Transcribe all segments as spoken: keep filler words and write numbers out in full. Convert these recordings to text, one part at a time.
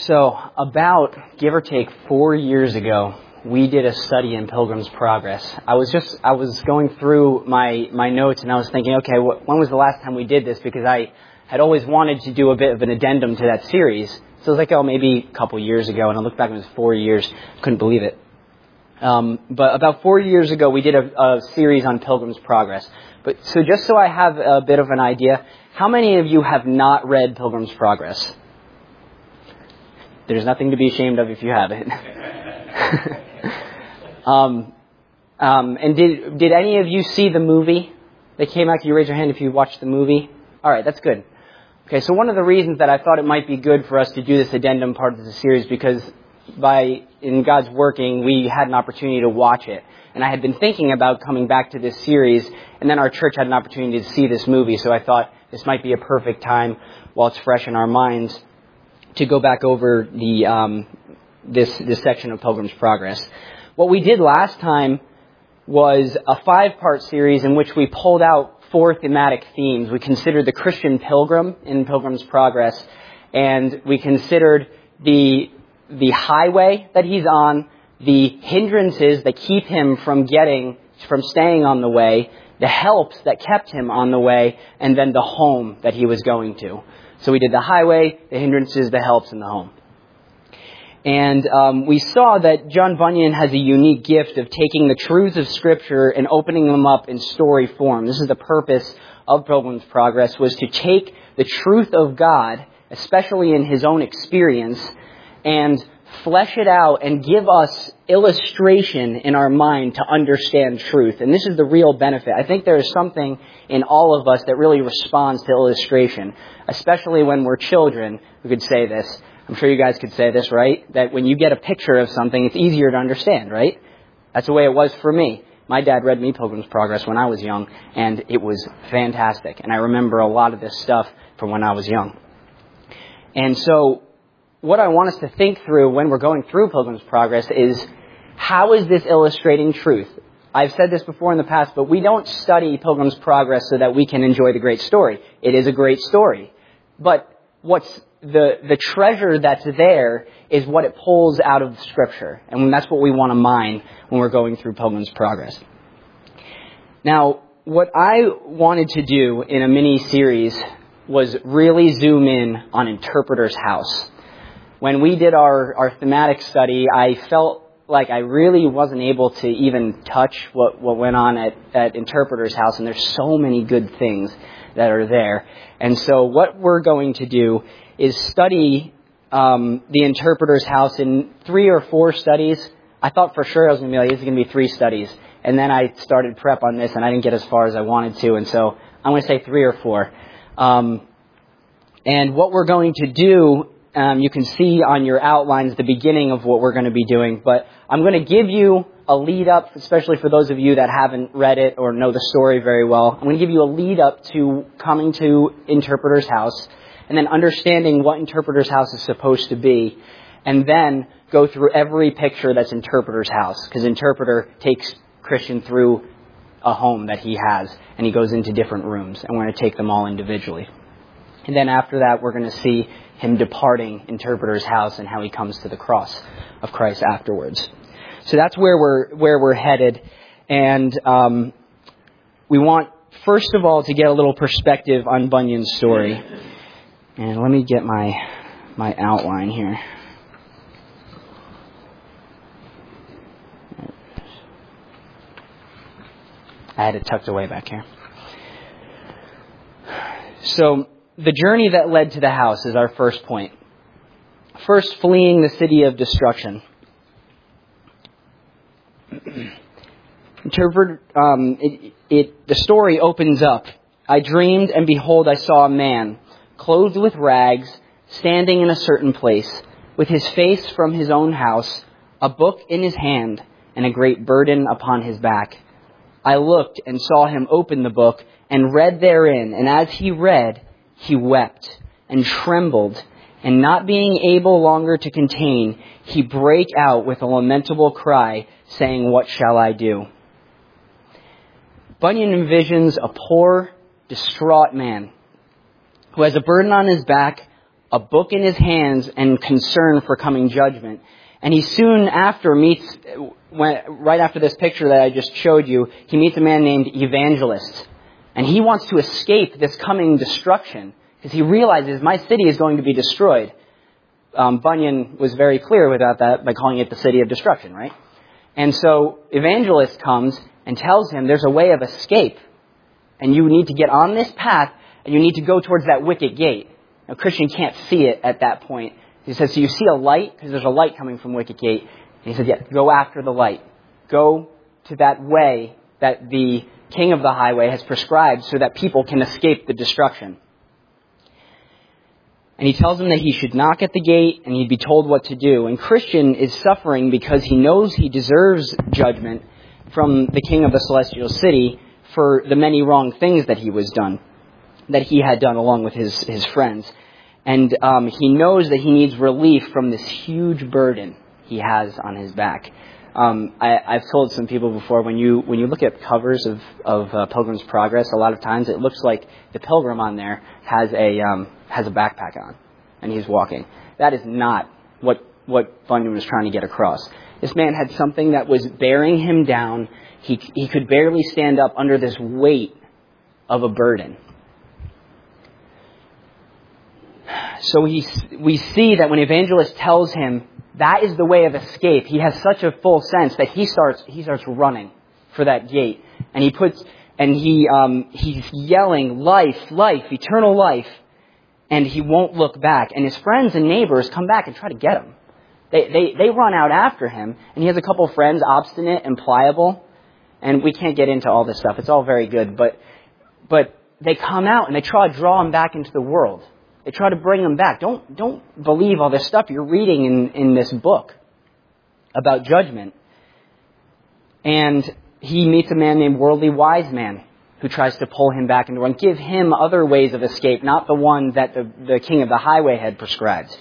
So about, give or take, four years ago, we did a study in Pilgrim's Progress. I was just, I was going through my, my notes and I was thinking, okay, wh- when was the last time we did this? Because I had always wanted to do a bit of an addendum to that series. So I was like, oh, maybe a couple years ago. And I looked back and it was four years. Couldn't believe it. Um, but about four years ago, we did a, a series on Pilgrim's Progress. But so just so I have a bit of an idea, how many of you have not read Pilgrim's Progress? There's nothing to be ashamed of if you haven't. um, um, and did did any of you see the movie that came out? Can you raise your hand if you watched the movie? All right, that's good. Okay, so one of the reasons that I thought it might be good for us to do this addendum part of the series, because by in God's working, we had an opportunity to watch it. And I had been thinking about coming back to this series, and then our church had an opportunity to see this movie, so I thought this might be a perfect time, while it's fresh in our minds, to go back over the um, this this section of Pilgrim's Progress. What we did last time was a five-part series in which we pulled out four thematic themes. We considered the Christian pilgrim in Pilgrim's Progress, and we considered the the highway that he's on, the hindrances that keep him from getting from staying on the way, the helps that kept him on the way, and then the home that he was going to. So we did the highway, the hindrances, the helps, and the home. And um, we saw that John Bunyan has a unique gift of taking the truths of Scripture and opening them up in story form. This is the purpose of Pilgrim's Progress, was to take the truth of God, especially in his own experience, and flesh it out and give us illustration in our mind to understand truth. And this is the real benefit. I think there is something in all of us that really responds to illustration, especially when we're children who could say this. I'm sure you guys could say this, right? That when you get a picture of something, it's easier to understand, right? That's the way it was for me. My dad read me Pilgrim's Progress when I was young, and it was fantastic. And I remember a lot of this stuff from when I was young. And so what I want us to think through when we're going through Pilgrim's Progress is, how is this illustrating truth? I've said this before in the past, but we don't study Pilgrim's Progress so that we can enjoy the great story. It is a great story. But what's the, the treasure that's there is what it pulls out of Scripture. And that's what we want to mine when we're going through Pilgrim's Progress. Now, what I wanted to do in a mini-series was really zoom in on Interpreter's House. When we did our, our thematic study, I felt like I really wasn't able to even touch what, what went on at, at Interpreter's House, and there's so many good things that are there. And so what we're going to do is study um, the Interpreter's House in three or four studies. I thought for sure I was going to be like, this is going to be three studies. And then I started prep on this, and I didn't get as far as I wanted to, and so I'm going to say three or four. Um, and what we're going to do, Um, you can see on your outlines the beginning of what we're going to be doing, but I'm going to give you a lead up, especially for those of you that haven't read it or know the story very well. I'm going to give you a lead up to coming to Interpreter's House, and then understanding what Interpreter's House is supposed to be, and then go through every picture that's Interpreter's House, because Interpreter takes Christian through a home that he has, and he goes into different rooms, and we're going to take them all individually. And then after that, we're going to see him departing Interpreter's House and how he comes to the cross of Christ afterwards. So that's where we're where we're headed, and um, we want first of all to get a little perspective on Bunyan's story. And let me get my my outline here. I had it tucked away back here. So the journey that led to the house is our first point. First, fleeing the city of destruction. Interpret, um, it, it, the story opens up. I dreamed, and behold, I saw a man, clothed with rags, standing in a certain place, with his face from his own house, a book in his hand, and a great burden upon his back. I looked and saw him open the book, and read therein, and as he read, he wept and trembled, and not being able longer to contain, he brake out with a lamentable cry, saying, "What shall I do?" Bunyan envisions a poor, distraught man who has a burden on his back, a book in his hands and concern for coming judgment. And he soon after meets, when, right after this picture that I just showed you, he meets a man named Evangelist. And he wants to escape this coming destruction because he realizes my city is going to be destroyed. Um, Bunyan was very clear about that by calling it the city of destruction, right? And so Evangelist comes and tells him there's a way of escape. And you need to get on this path and you need to go towards that wicket gate. Now, Christian can't see it at that point. He says, so you see a light? Because there's a light coming from Wicket Gate. And he says, yeah, go after the light. Go to that way that the king of the highway has prescribed so that people can escape the destruction. And he tells him that he should knock at the gate and he'd be told what to do. And Christian is suffering because he knows he deserves judgment from the king of the celestial city for the many wrong things that he was done, that he had done along with his, his friends. And um, he knows that he needs relief from this huge burden he has on his back. Um, I, I've told some people before, when you when you look at covers of, of uh, Pilgrim's Progress, a lot of times it looks like the pilgrim on there has a um, has a backpack on, and he's walking. That is not what, what Bunyan was trying to get across. This man had something that was bearing him down. He he could barely stand up under this weight of a burden. So we, we see that when Evangelist tells him that is the way of escape, he has such a full sense that he starts he starts running for that gate, and he puts and he um, he's yelling life, life, eternal life, and he won't look back. And his friends and neighbors come back and try to get him. They they they run out after him, and he has a couple of friends, obstinate and pliable, and we can't get into all this stuff. It's all very good, but but they come out and they try to draw him back into the world. They try to bring him back. Don't don't believe all this stuff you're reading in, in this book about judgment. And he meets a man named Worldly Wise Man who tries to pull him back into the world, give him other ways of escape, not the one that the, the king of the highway had prescribed.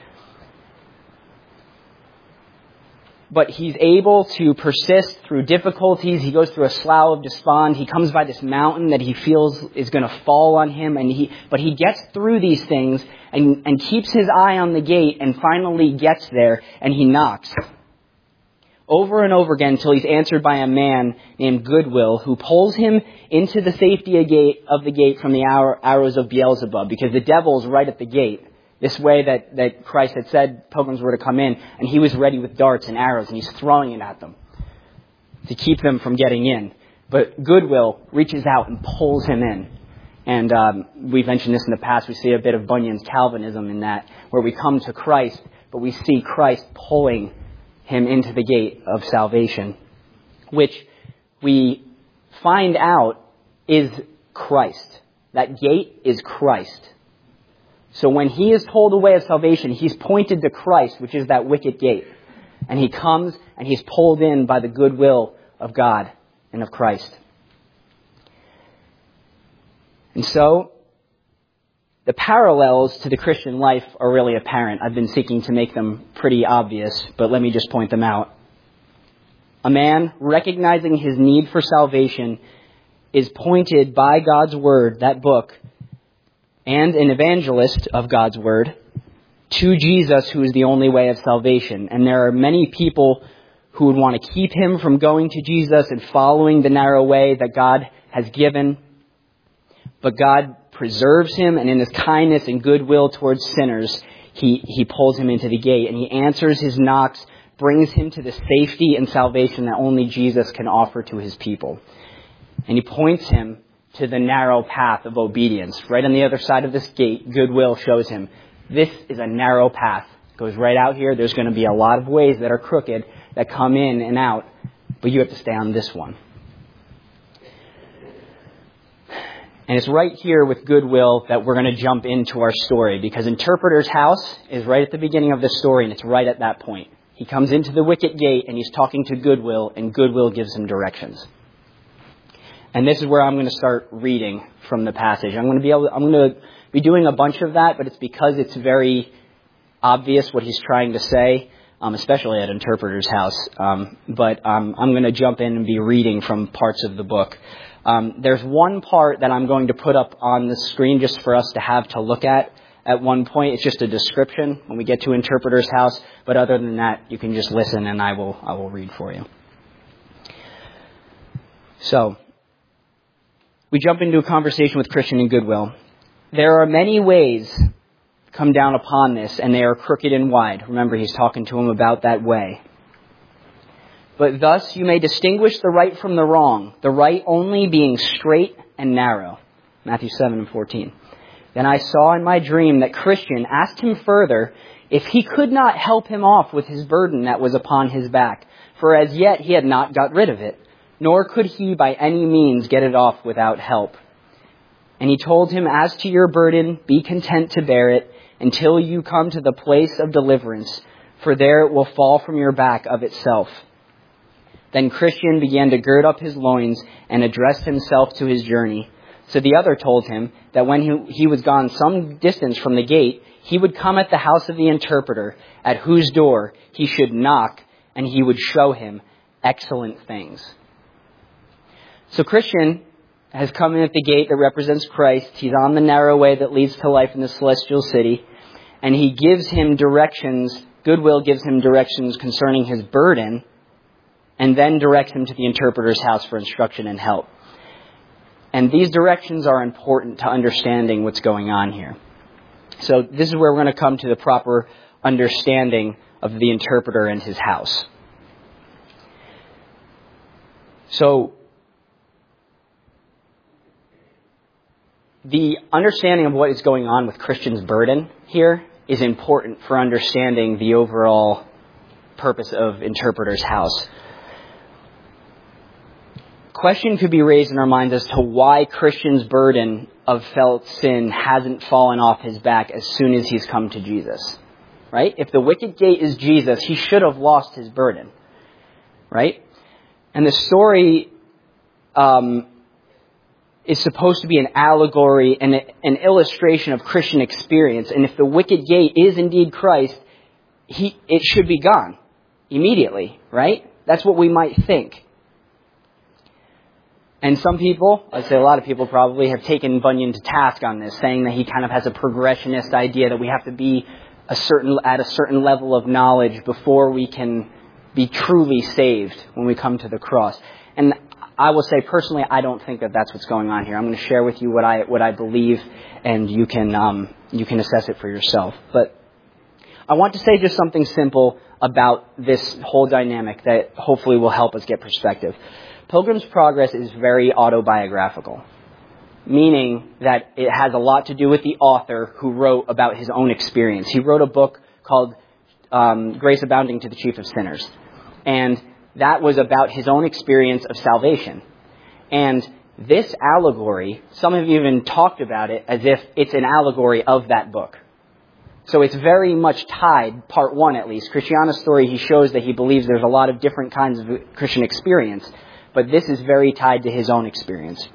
But he's able to persist through difficulties. He goes through a slough of despond. He comes by this mountain that he feels is going to fall on him. And he, but he gets through these things and, and keeps his eye on the gate and finally gets there and he knocks. Over and over again until he's answered by a man named Goodwill who pulls him into the safety of the gate from the arrows of Beelzebub, because the devil's right at the gate. This way that, that Christ had said pilgrims were to come in, and he was ready with darts and arrows, and he's throwing it at them to keep them from getting in. But Goodwill reaches out and pulls him in. And um, we've mentioned this in the past. We see a bit of Bunyan's Calvinism in that, where we come to Christ, but we see Christ pulling him into the gate of salvation, which we find out is Christ. That gate is Christ. So when he is told the way of salvation, he's pointed to Christ, which is that wicket gate. And he comes and he's pulled in by the goodwill of God and of Christ. And so the parallels to the Christian life are really apparent. I've been seeking to make them pretty obvious, but let me just point them out. A man recognizing his need for salvation is pointed by God's word, that book, and an evangelist of God's word, to Jesus, who is the only way of salvation. And there are many people who would want to keep him from going to Jesus and following the narrow way that God has given. But God preserves him, and in his kindness and goodwill towards sinners, he, he pulls him into the gate, and he answers his knocks, brings him to the safety and salvation that only Jesus can offer to his people. And he points him to the narrow path of obedience. Right on the other side of this gate, goodwill shows him, this is a narrow path. It goes right out here. There's going to be a lot of ways that are crooked that come in and out, but you have to stay on this one. And it's right here with goodwill that we're going to jump into our story, because Interpreter's House is right at the beginning of the story, and it's right at that point. He comes into the wicket gate, and he's talking to Goodwill, and Goodwill gives him directions. And this is where I'm going to start reading from the passage. I'm going to be able to, I'm going to be doing a bunch of that, but it's because it's very obvious what he's trying to say, um, especially at Interpreter's House. Um, but um, I'm going to jump in and be reading from parts of the book. Um, there's one part that I'm going to put up on the screen just for us to have to look at at one point. It's just a description when we get to Interpreter's House. But other than that, you can just listen and I will I will read for you. So, we jump into a conversation with Christian in Goodwill. There are many ways come down upon this, and they are crooked and wide. Remember, he's talking to him about that way. But thus you may distinguish the right from the wrong, the right only being straight and narrow. Matthew seven and fourteen. Then I saw in my dream that Christian asked him further if he could not help him off with his burden that was upon his back, for as yet he had not got rid of it, nor could he by any means get it off without help. And he told him, as to your burden, be content to bear it until you come to the place of deliverance, for there it will fall from your back of itself. Then Christian began to gird up his loins and addressed himself to his journey. So the other told him that when he, he was gone some distance from the gate, he would come at the house of the interpreter, at whose door he should knock, and he would show him excellent things. So Christian has come in at the gate that represents Christ. He's on the narrow way that leads to life in the celestial city. And he gives him directions, Goodwill gives him directions concerning his burden, and then directs him to the interpreter's house for instruction and help. And these directions are important to understanding what's going on here. So this is where we're going to come to the proper understanding of the interpreter and his house. So, the understanding of what is going on with Christian's burden here is important for understanding the overall purpose of Interpreter's House. Question could be raised in our minds as to why Christian's burden of felt sin hasn't fallen off his back as soon as he's come to Jesus. Right? If the wicket gate is Jesus, he should have lost his burden. Right? And the story um, is supposed to be an allegory and an illustration of Christian experience. And if the wicket gate is indeed Christ, he, it should be gone immediately, right? That's what we might think. And some people, I'd say a lot of people probably, have taken Bunyan to task on this, saying that he kind of has a progressionist idea that we have to be a certain at a certain level of knowledge before we can be truly saved when we come to the cross. And I will say personally, I don't think that that's what's going on here. I'm going to share with you what I what I believe, and you can um, you can assess it for yourself. But I want to say just something simple about this whole dynamic that hopefully will help us get perspective. Pilgrim's Progress is very autobiographical, meaning that it has a lot to do with the author who wrote about his own experience. He wrote a book called um, Grace Abounding to the Chief of Sinners, and that was about his own experience of salvation. And this allegory, some have even talked about it as if it's an allegory of that book. So it's very much tied, part one at least. Christiana's story, he shows that he believes there's a lot of different kinds of Christian experience, but this is very tied to his own experience.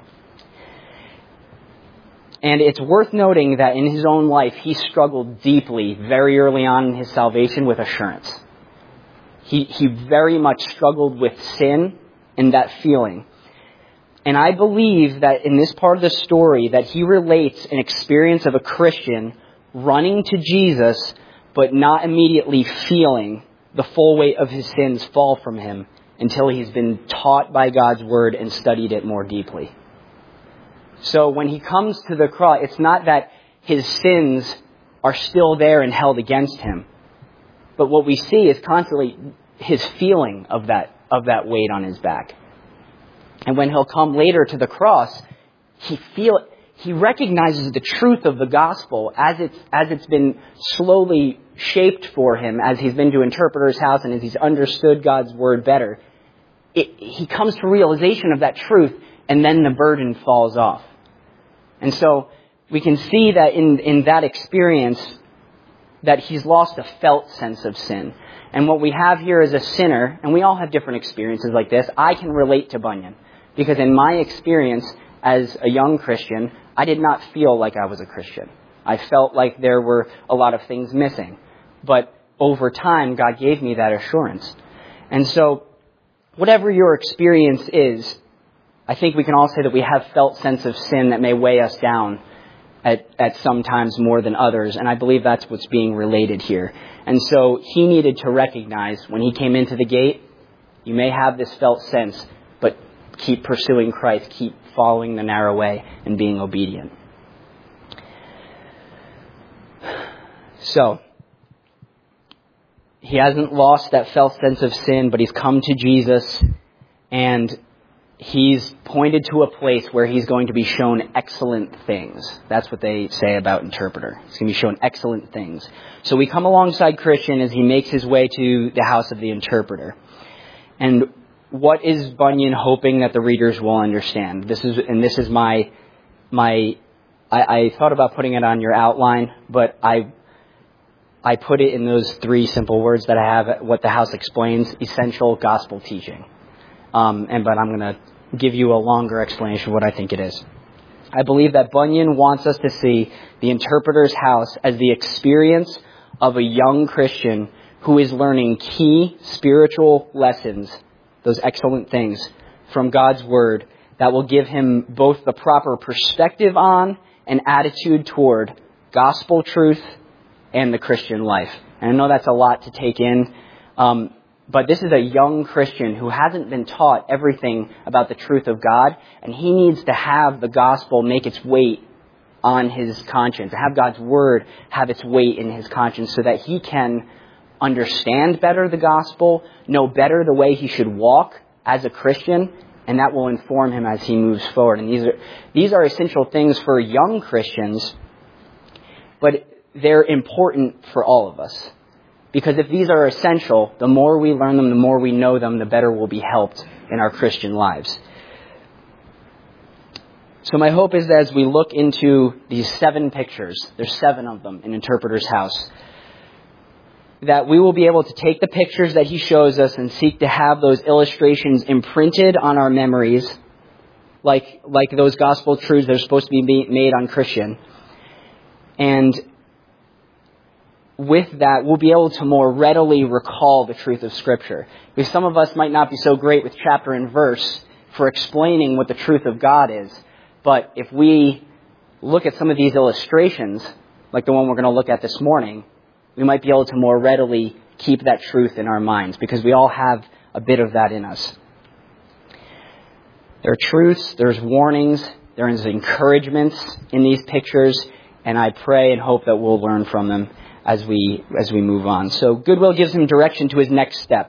And it's worth noting that in his own life, he struggled deeply very early on in his salvation with assurance. He he very much struggled with sin and that feeling. And I believe that in this part of the story that he relates an experience of a Christian running to Jesus, but not immediately feeling the full weight of his sins fall from him until he's been taught by God's word and studied it more deeply. So when he comes to the cross, it's not that his sins are still there and held against him. But what we see is constantly his feeling of that of that weight on his back. And when he'll come later to the cross, he feel he recognizes the truth of the gospel as it's as it's been slowly shaped for him as he's been to Interpreter's House and as he's understood God's word better. It, he comes to realization of that truth, and then the burden falls off. And so we can see that in in that experience, that he's lost a felt sense of sin. And what we have here is a sinner, and we all have different experiences like this. I can relate to Bunyan, because in my experience as a young Christian, I did not feel like I was a Christian. I felt like there were a lot of things missing. But over time, God gave me that assurance. And so, whatever your experience is, I think we can all say that we have felt sense of sin that may weigh us down. at, at some times more than others, and I believe that's what's being related here. And so he needed to recognize when he came into the gate, you may have this felt sense, but keep pursuing Christ, keep following the narrow way and being obedient. So, he hasn't lost that felt sense of sin, but he's come to Jesus, and he's pointed to a place where he's going to be shown excellent things. That's what they say about interpreter. He's going to be shown excellent things. So we come alongside Christian as he makes his way to the house of the interpreter. And what is Bunyan hoping that the readers will understand? This is, and this is my, my, I, I thought about putting it on your outline, but I, I put it in those three simple words that I have, what the house explains, essential gospel teaching. Um, and but I'm going to give you a longer explanation of what I think it is. I believe that Bunyan wants us to see the interpreter's house as the experience of a young Christian who is learning key spiritual lessons, those excellent things, from God's Word that will give him both the proper perspective on and attitude toward gospel truth and the Christian life. And I know that's a lot to take in, um, but this is a young Christian who hasn't been taught everything about the truth of God, and he needs to have the gospel make its weight on his conscience, have God's Word have its weight in his conscience so that he can understand better the gospel, know better the way he should walk as a Christian, and that will inform him as he moves forward. And these are, these are essential things for young Christians, but they're important for all of us. Because if these are essential, the more we learn them, the more we know them, the better we'll be helped in our Christian lives. So my hope is that as we look into these seven pictures, there's seven of them in Interpreter's House, that we will be able to take the pictures that he shows us and seek to have those illustrations imprinted on our memories, like, like those gospel truths that are supposed to be made on Christian. And with that, we'll be able to more readily recall the truth of Scripture. Because some of us might not be so great with chapter and verse for explaining what the truth of God is. But if we look at some of these illustrations, like the one we're going to look at this morning, we might be able to more readily keep that truth in our minds, because we all have a bit of that in us. There are truths, there's warnings, there's encouragements in these pictures, and I pray and hope that we'll learn from them as we as we move on. So Goodwill gives him direction to his next step.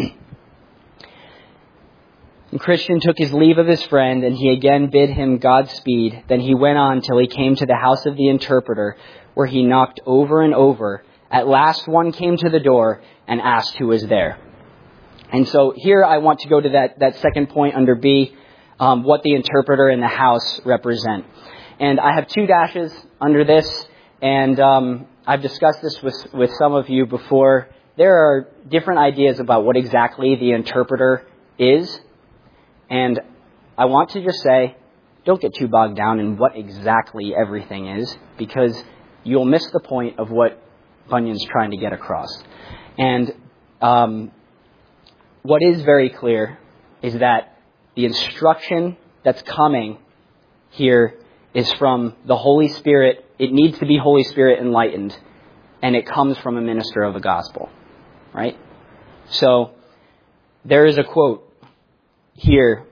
And Christian took his leave of his friend, and he again bid him Godspeed. Then he went on till he came to the house of the interpreter, where he knocked over and over. At last one came to the door and asked who was there. And so here I want to go to that, that second point under B, um, what the interpreter and the house represent. And I have two dashes under this, and um, I've discussed this with, with some of you before. There are different ideas about what exactly the interpreter is. And I want to just say, don't get too bogged down in what exactly everything is, because you'll miss the point of what Bunyan's trying to get across. And um, what is very clear is that the instruction that's coming here is from the Holy Spirit. It needs to be Holy Spirit enlightened, and it comes from a minister of the gospel, right? So there is a quote here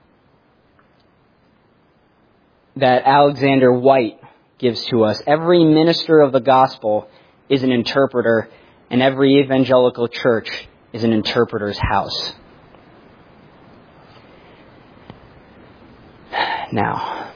that Alexander White gives to us. Every minister of the gospel is an interpreter, and every evangelical church is an interpreter's house. Now,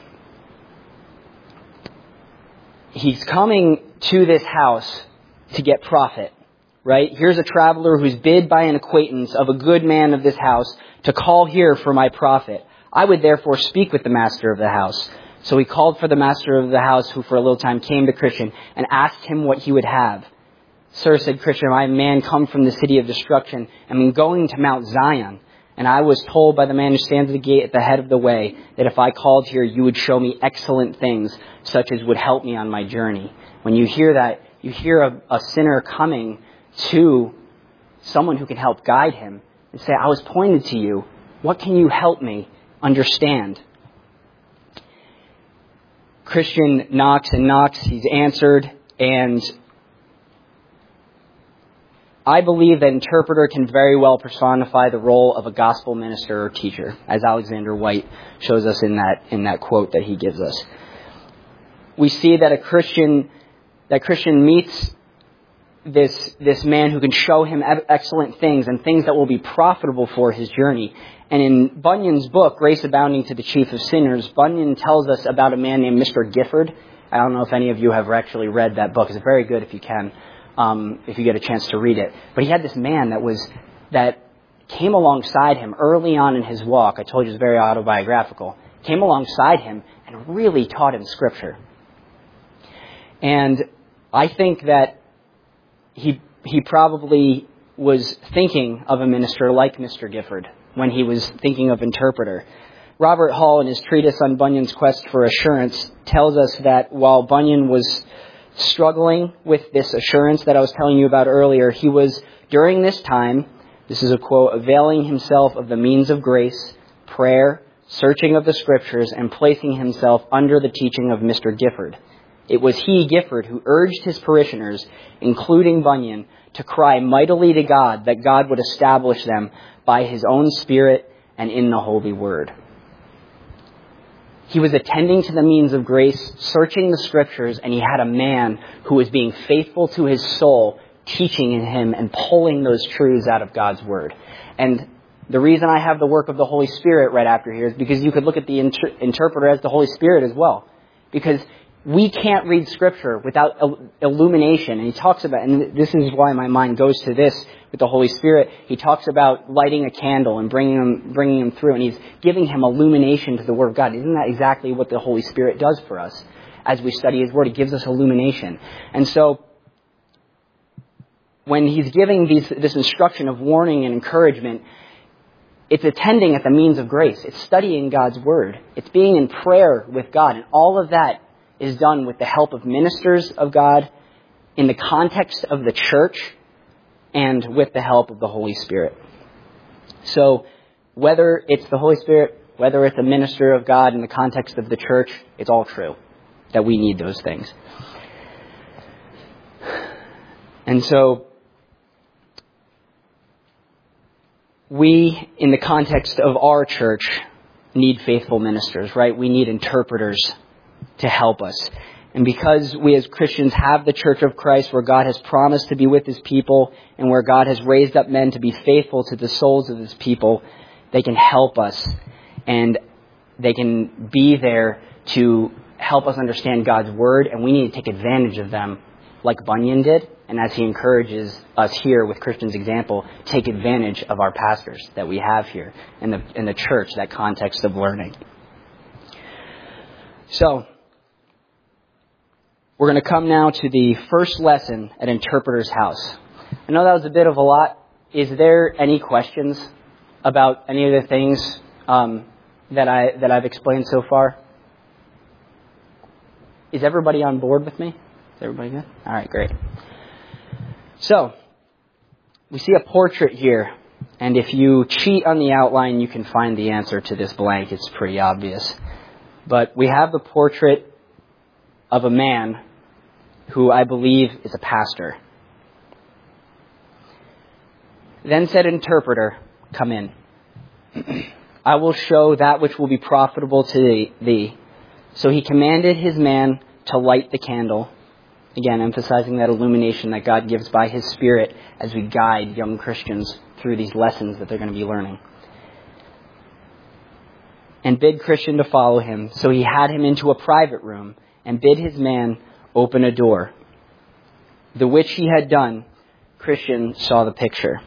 he's coming to this house to get profit, right? Here's a traveler who's bid by an acquaintance of a good man of this house to call here for my profit. I would therefore speak with the master of the house. So he called for the master of the house, who for a little time came to Christian and asked him what he would have. Sir, said Christian, I am a man come from the city of destruction, and am going to Mount Zion. And I was told by the man who stands at the gate at the head of the way that if I called here, you would show me excellent things, such as would help me on my journey. When you hear that, you hear a, a sinner coming to someone who can help guide him and say, I was pointed to you. What can you help me understand? Christian knocks and knocks. He's answered. And I believe that interpreter can very well personify the role of a gospel minister or teacher, as Alexander White shows us in that in that quote that he gives us. We see that a Christian that Christian meets this this man who can show him excellent things and things that will be profitable for his journey. And in Bunyan's book, Grace Abounding to the Chief of Sinners, Bunyan tells us about a man named Mister Gifford. I don't know if any of you have actually read that book. It's very good if you can. Um, if you get a chance to read it. But he had this man that was that came alongside him early on in his walk. I told you it's very autobiographical. Came alongside him and really taught him Scripture. And I think that he he probably was thinking of a minister like Mister Gifford when he was thinking of interpreter. Robert Hall, in his treatise on Bunyan's quest for assurance, tells us that while Bunyan was struggling with this assurance that I was telling you about earlier, he was, during this time, this is a quote, availing himself of the means of grace, prayer, searching of the Scriptures, and placing himself under the teaching of Mister Gifford. It was he, Gifford, who urged his parishioners, including Bunyan, to cry mightily to God that God would establish them by his own Spirit and in the Holy Word. He was attending to the means of grace, searching the Scriptures, and he had a man who was being faithful to his soul, teaching in him and pulling those truths out of God's Word. And the reason I have the work of the Holy Spirit right after here is because you could look at the inter- interpreter as the Holy Spirit as well. Because we can't read Scripture without illumination. And he talks about, and this is why my mind goes to this with the Holy Spirit. He talks about lighting a candle and bringing him, bringing him through. And he's giving him illumination to the Word of God. Isn't that exactly what the Holy Spirit does for us? As we study His Word, it gives us illumination. And so, when he's giving these, this instruction of warning and encouragement, it's attending at the means of grace. It's studying God's Word. It's being in prayer with God. And all of that is done with the help of ministers of God, in the context of the church, and with the help of the Holy Spirit. So whether it's the Holy Spirit, whether it's a minister of God in the context of the church, it's all true that we need those things. And so we, in the context of our church, need faithful ministers, right? We need interpreters to help us. And because we as Christians have the Church of Christ, where God has promised to be with His people and where God has raised up men to be faithful to the souls of His people, they can help us and they can be there to help us understand God's Word, and we need to take advantage of them like Bunyan did. And as he encourages us here with Christian's example, take advantage of our pastors that we have here in the, in the church, that context of learning. So, we're going to come now to the first lesson at Interpreter's House. I know that was a bit of a lot. Is there any questions about any of the things um, that I that I've explained so far? Is everybody on board with me? Is everybody good? All right, great. So, we see a portrait here, and if you cheat on the outline, you can find the answer to this blank. It's pretty obvious. But we have the portrait of a man who I believe is a pastor. Then said interpreter, come in. I will show that which will be profitable to thee. So he commanded his man to light the candle. Again, emphasizing that illumination that God gives by His Spirit as we guide young Christians through these lessons that they're going to be learning. And bid Christian to follow him. So he had him into a private room and bid his man open a door. The which he had done, Christian saw the picture.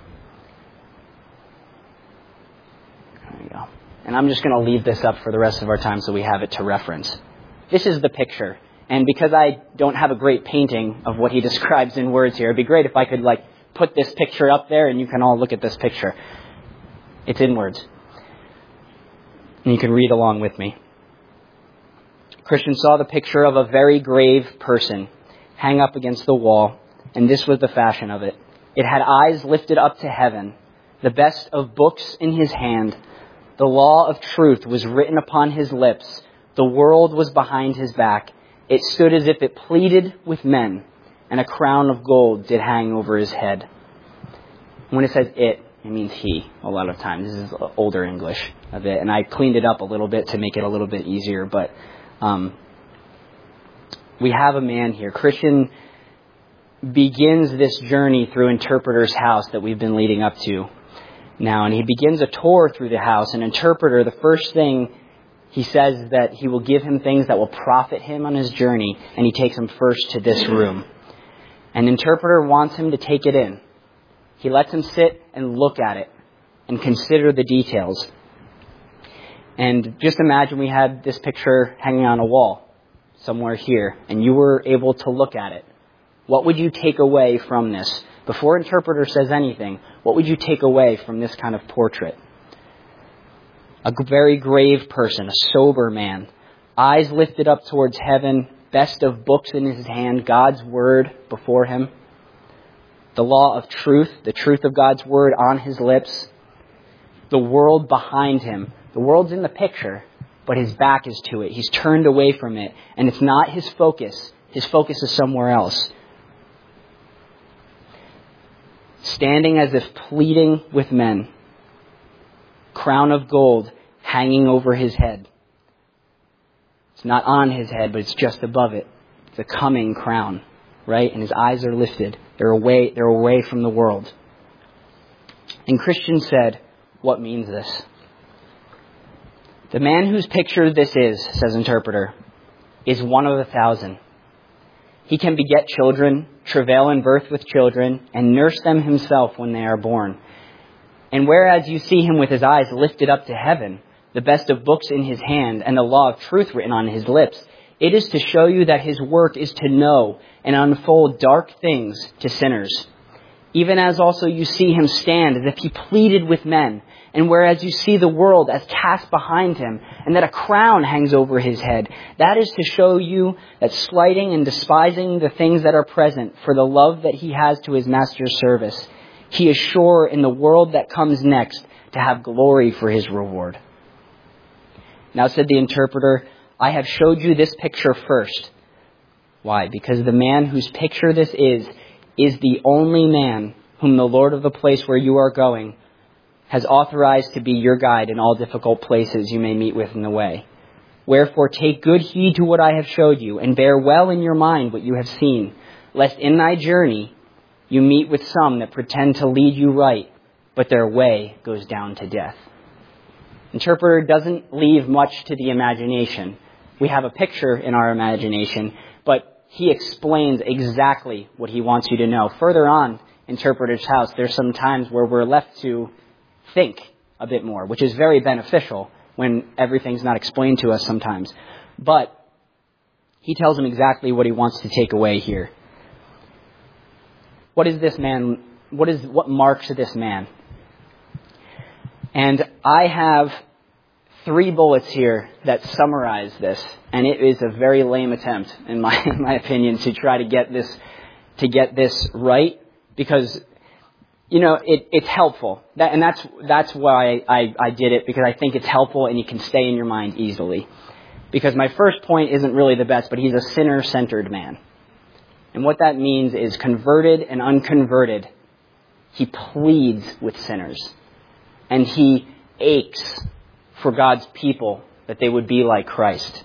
There we go. And I'm just going to leave this up for the rest of our time so we have it to reference. This is the picture. And because I don't have a great painting of what he describes in words here, it'd be great if I could like put this picture up there and you can all look at this picture. It's in words. And you can read along with me. Christian saw the picture of a very grave person hang up against the wall, and this was the fashion of it. It had eyes lifted up to heaven, the best of books in his hand. The law of truth was written upon his lips, The world was behind his back. It stood as if it pleaded with men, and a crown of gold did hang over his head. When it says it, it means he a lot of times. This is older English a bit, and I cleaned it up a little bit to make it a little bit easier. But um, we have a man here. Christian begins this journey through Interpreter's house that we've been leading up to now, and he begins a tour through the house. And Interpreter, the first thing he says that he will give him things that will profit him on his journey, and he takes him first to this room. And Interpreter wants him to take it in. He lets him sit and look at it and consider the details. And just imagine we had this picture hanging on a wall somewhere here, and you were able to look at it. What would you take away from this? Before Interpreter says anything, what would you take away from this kind of portrait? A very grave person, a sober man, eyes lifted up towards heaven, best of books in his hand, God's word before him, the law of truth, the truth of God's word on his lips, the world behind him. The world's in the picture, but his back is to it. He's turned away from it, and it's not his focus. His focus is somewhere else. Standing as if pleading with men, crown of gold hanging over his head. It's not on his head, but it's just above it. It's a coming crown, right? And his eyes are lifted. They're away, they're away from the world. And Christian said, what means this? The man whose picture this is, says Interpreter, is one of a thousand. He can beget children, travail in birth with children, and nurse them himself when they are born. And whereas you see him with his eyes lifted up to heaven, the best of books in his hand, and the law of truth written on his lips, it is to show you that his work is to know and unfold dark things to sinners. Even as also you see him stand as if he pleaded with men, and whereas you see the world as cast behind him, and that a crown hangs over his head, that is to show you that slighting and despising the things that are present for the love that he has to his master's service, he is sure in the world that comes next to have glory for his reward. Now said the Interpreter, I have showed you this picture first. Why? Because the man whose picture this is, is the only man whom the Lord of the place where you are going has authorized to be your guide in all difficult places you may meet with in the way. Wherefore take good heed to what I have showed you, and bear well in your mind what you have seen, lest in thy journey you meet with some that pretend to lead you right, but their way goes down to death. Interpreter doesn't leave much to the imagination. We have a picture in our imagination, but he explains exactly what he wants you to know. Further on, Interpreter's house, there's some times where we're left to think a bit more, which is very beneficial when everything's not explained to us sometimes. But he tells him exactly what he wants to take away here. What is this man? What is what marks this man? And I have three bullets here that summarize this, and it is a very lame attempt, in my in my opinion, to try to get this to get this right, because you know it, it's helpful, that, and that's that's why I, I did it, because I think it's helpful and you can stay in your mind easily. Because my first point isn't really the best, but he's a sinner-centered man, and what that means is converted and unconverted. He pleads with sinners. And he aches for God's people that they would be like Christ.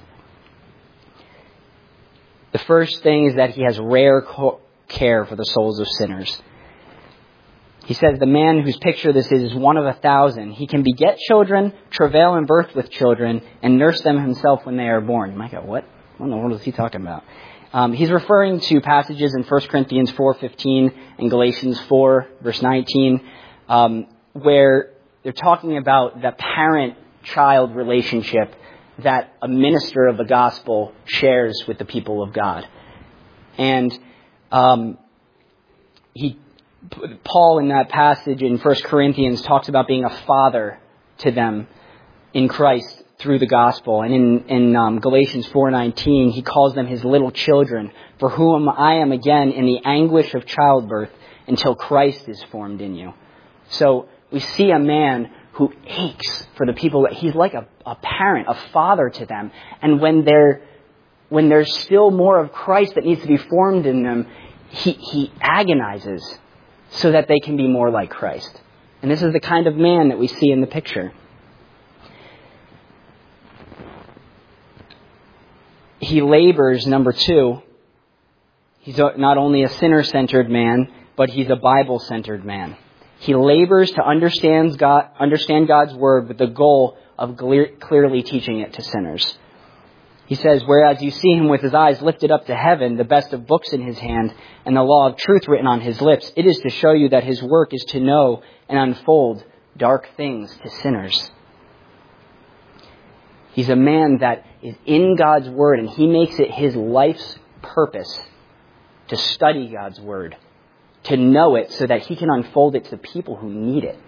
The first thing is that he has rare care for the souls of sinners. He says the man whose picture this is is one of a thousand. He can beget children, travail in birth with children, and nurse them himself when they are born. You might go, what? What in the world is he talking about? Um, he's referring to passages in First Corinthians four fifteen and Galatians four, verse nineteen, um, where they're talking about the parent-child relationship that a minister of the gospel shares with the people of God. And um, he, Paul, in that passage in First Corinthians, talks about being a father to them in Christ through the gospel. And in, in um, Galatians four nineteen, he calls them his little children, for whom I am again in the anguish of childbirth until Christ is formed in you. So we see a man who aches for the people. That he's like a, a parent, a father to them. And when they're when there's still more of Christ that needs to be formed in them, he, he agonizes so that they can be more like Christ. And this is the kind of man that we see in the picture. He labors, number two. He's not only a sinner-centered man, but he's a Bible-centered man. He labors to understand God, understand God's word with the goal of clear, clearly teaching it to sinners. He says, whereas you see him with his eyes lifted up to heaven, the best of books in his hand, and the law of truth written on his lips, it is to show you that his work is to know and unfold dark things to sinners. He's a man that is in God's word, and he makes it his life's purpose to study God's word, to know it so that he can unfold it to the people who need it.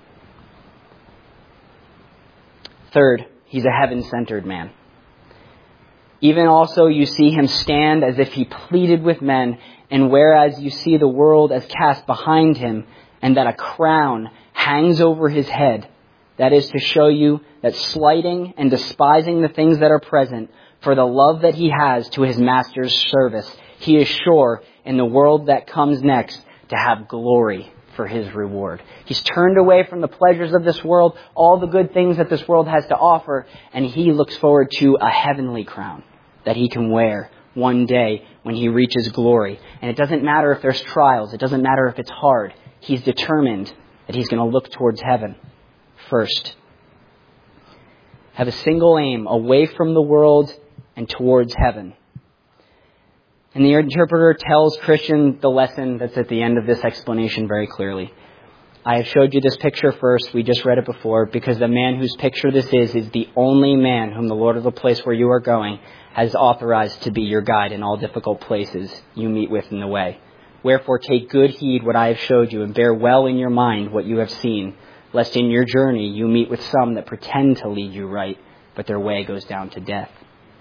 Third, he's a heaven-centered man. Even also you see him stand as if he pleaded with men, and whereas you see the world as cast behind him, and that a crown hangs over his head, that is to show you that slighting and despising the things that are present, for the love that he has to his master's service, he is sure in the world that comes next to have glory for his reward. He's turned away from the pleasures of this world, all the good things that this world has to offer, and he looks forward to a heavenly crown that he can wear one day when he reaches glory. And it doesn't matter if there's trials. It doesn't matter if it's hard. He's determined that he's going to look towards heaven first. Have a single aim, away from the world and towards heaven. And the interpreter tells Christian the lesson that's at the end of this explanation very clearly. I have showed you this picture first. We just read it before, because the man whose picture this is is the only man whom the Lord of the place where you are going has authorized to be your guide in all difficult places you meet with in the way. Wherefore take good heed what I have showed you, and bear well in your mind what you have seen, lest in your journey you meet with some that pretend to lead you right, but their way goes down to death.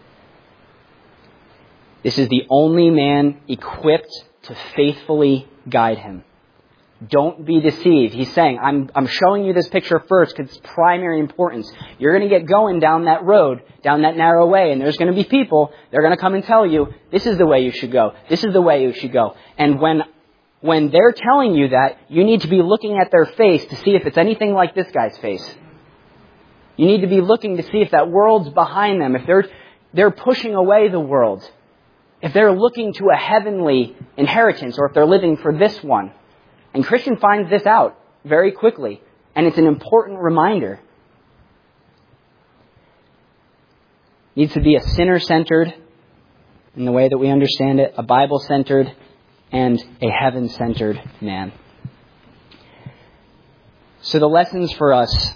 This is the only man equipped to faithfully guide him. Don't be deceived. He's saying, I'm, I'm showing you this picture first because it's primary importance. You're going to get going down that road, down that narrow way, and there's going to be people, they're going to come and tell you, this is the way you should go. This is the way you should go. And when, when they're telling you that, you need to be looking at their face to see if it's anything like this guy's face. You need to be looking to see if that world's behind them, if they're, they're pushing away the world, if they're looking to a heavenly inheritance, or if they're living for this one. And Christian finds this out very quickly, and it's an important reminder. Needs to be a sinner-centered, in the way that we understand it, a Bible-centered, and a heaven-centered man. So the lessons for us,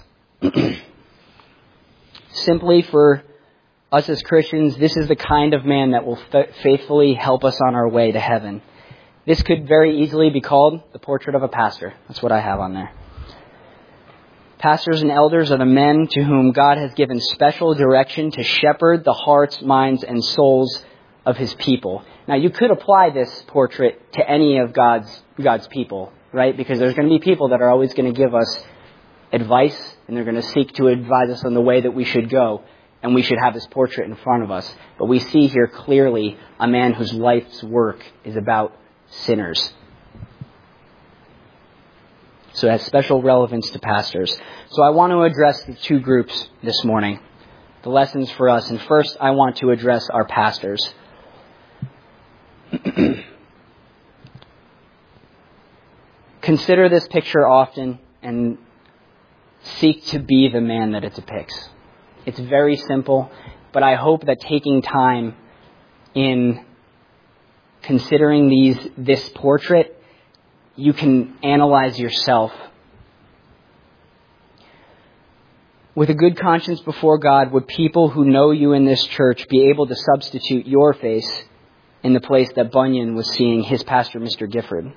simply for us as Christians, this is the kind of man that will f- faithfully help us on our way to heaven. This could very easily be called the portrait of a pastor. That's what I have on there. Pastors and elders are the men to whom God has given special direction to shepherd the hearts, minds, and souls of his people. Now, you could apply this portrait to any of God's God's people, right? Because there's going to be people that are always going to give us advice, and they're going to seek to advise us on the way that we should go. And we should have this portrait in front of us. But we see here clearly a man whose life's work is about sinners. So it has special relevance to pastors. So I want to address the two groups this morning, the lessons for us. And first, I want to address our pastors. Consider this picture often and seek to be the man that it depicts. It's very simple, but I hope that taking time in considering these this portrait, you can analyze yourself. With a good conscience before God, would people who know you in this church be able to substitute your face in the place that Bunyan was seeing his pastor, Mister Gifford?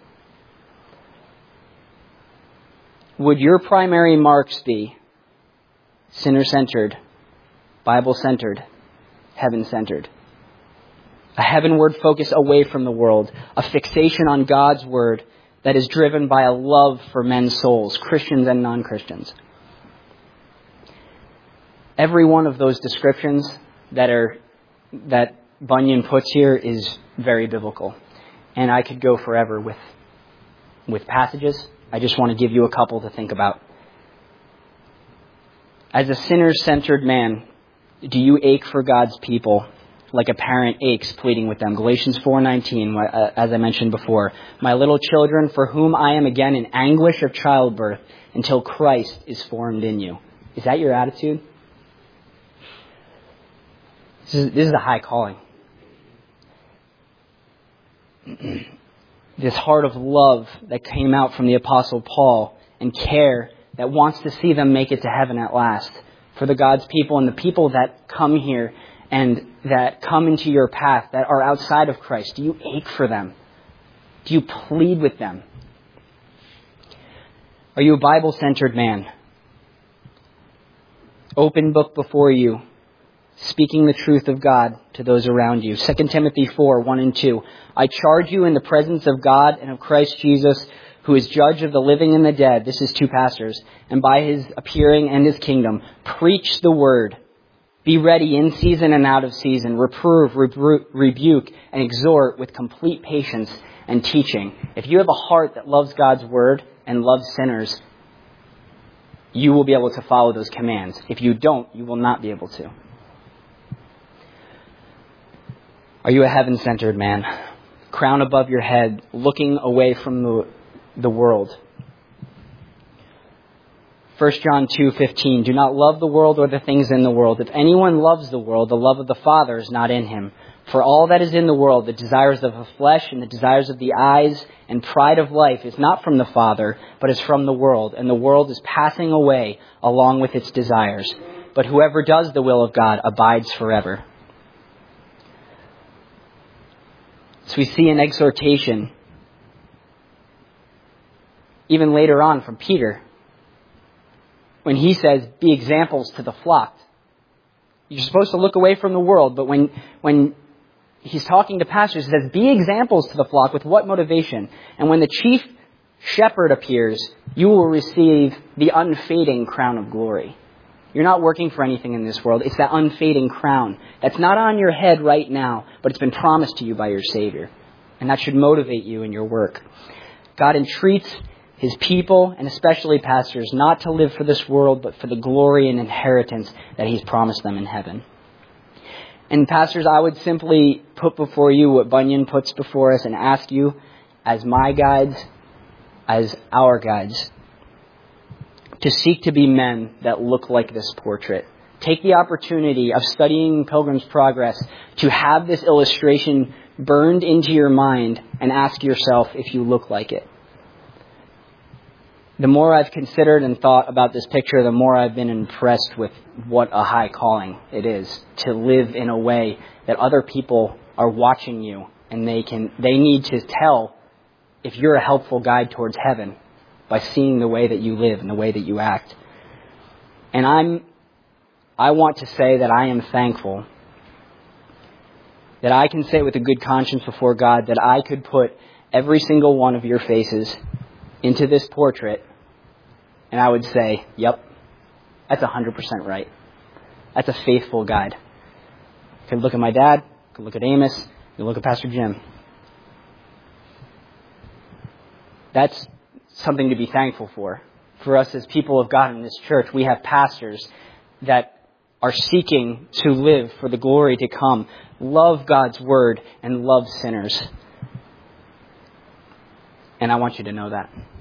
Would your primary marks be sinner-centered, Bible-centered, heaven-centered? A heavenward focus away from the world. A fixation on God's word that is driven by a love for men's souls, Christians and non-Christians. Every one of those descriptions that are that Bunyan puts here is very biblical. And I could go forever with with passages. I just want to give you a couple to think about. As a sinner-centered man, do you ache for God's people like a parent aches pleading with them? Galatians four nineteen, as I mentioned before. My little children, for whom I am again in anguish of childbirth until Christ is formed in you. Is that your attitude? This is, this is a high calling. This heart of love that came out from the Apostle Paul and care that wants to see them make it to heaven at last. For the God's people and the people that come here and that come into your path that are outside of Christ. Do you ache for them? Do you plead with them? Are you a Bible-centered man? Open book before you, speaking the truth of God to those around you. Second Timothy four, one and two. I charge you in the presence of God and of Christ Jesus, who is judge of the living and the dead. This is two pastors. And by his appearing and his kingdom, preach the word. Be ready in season and out of season. Reprove, rebu- rebuke, and exhort with complete patience and teaching. If you have a heart that loves God's word and loves sinners, you will be able to follow those commands. If you don't, you will not be able to. Are you a heaven-centered man? Crown above your head, looking away from the, the world. First John two fifteen. Do not love the world or the things in the world. If anyone loves the world, the love of the Father is not in him. For all that is in the world, the desires of the flesh and the desires of the eyes and pride of life is not from the Father, but is from the world. And the world is passing away along with its desires. But whoever does the will of God abides forever. So we see an exhortation, even later on from Peter, when he says, be examples to the flock. You're supposed to look away from the world, but when when he's talking to pastors, he says, be examples to the flock. With what motivation? And when the chief shepherd appears, you will receive the unfading crown of glory. You're not working for anything in this world. It's that unfading crown that's not on your head right now, but it's been promised to you by your Savior. And that should motivate you in your work. God entreats his people, and especially pastors, not to live for this world, but for the glory and inheritance that he's promised them in heaven. And pastors, I would simply put before you what Bunyan puts before us and ask you, as my guides, as our guides, to seek to be men that look like this portrait. Take the opportunity of studying Pilgrim's Progress to have this illustration burned into your mind and ask yourself if you look like it. The more I've considered and thought about this picture, the more I've been impressed with what a high calling it is to live in a way that other people are watching you and they can they need to tell if you're a helpful guide towards heaven by seeing the way that you live and the way that you act. And I'm I want to say that I am thankful that I can say with a good conscience before God that I could put every single one of your faces into this portrait, and I would say, yep, that's one hundred percent right. That's a faithful guide. You can look at my dad, you can look at Amos, you can look at Pastor Jim. That's something to be thankful for. For us as people of God in this church, we have pastors that are seeking to live for the glory to come, love God's word, and love sinners. And I want you to know that.